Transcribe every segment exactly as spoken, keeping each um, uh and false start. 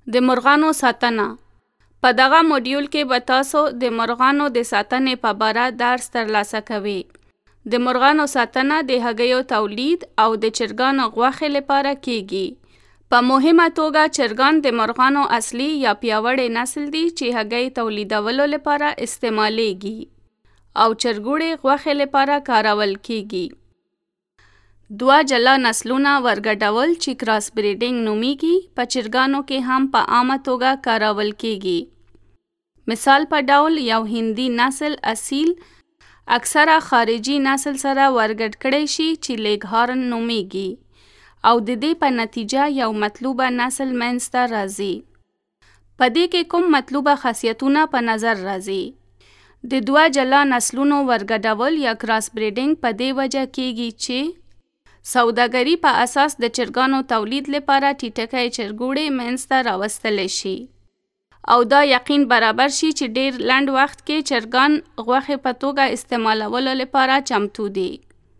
د مرغانو ساتنه. په دغه موډیول کې به تاسو د مرغانو د ساتنې په باره درس ترلاسه کوئ. د مرغانو ساتنه د هګیو تولید او د چرګانو غوښې لپاره کیږي. په مهمه توګه چرګان د مرغانو اصلي یا پیاوړی نسل دي چې هګۍ تولیدولو لپاره استعمالیږي او چرګوړي غوښې لپاره کارول کیږي. دوه جلا نسلونه ورګډول چې کراس بریډینګ نومیږي په چرګانو کې هم په عامه توګه کارول کیږي. مثال په ډول یو هندي نسل اصیل اکثره خارجي نسل سره ورګډ کړی شي چې لیګهارن نومیږي او د دې په نتیجه یو مطلوبه نسل منځته راځي. په دې کې کوم مطلوبه خاصیتونه په نظر راځي؟ د دوه جلا نسلونو ورګډول یا کراس بریډینګ په دې وجه کیږي چې سوداګري په اساس د چرګانو تولید لپاره ټیټکي چرګوړي منځته راوستلی شي او دا یقین برابر شي چې ډیر لنډ وخت کې چرګان غوښې په توګه استعمالولو لپاره چمتو دي.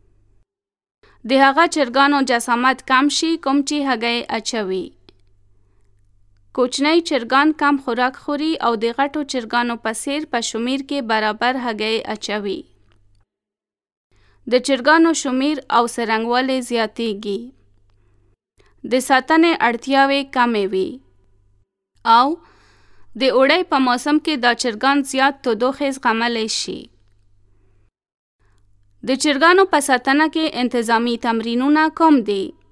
د هغه چرګانو جسامت کم شي کوم چې هګۍ اچوي. کوچنی چرګان کم خوراک خوري او د غټو چرګانو په څیر په شمیر کې برابر هګۍ اچوي. د چرګانو شمیر او څرنګوالی زیاتیږي. د ساتنې اړتیاوې کمې وي او د اوړي په موسم کې دا چرګان زیات تودوخې زغملی شي. د چرګانو په ساتنه کې انتظامی تمرینونه کوم دي؟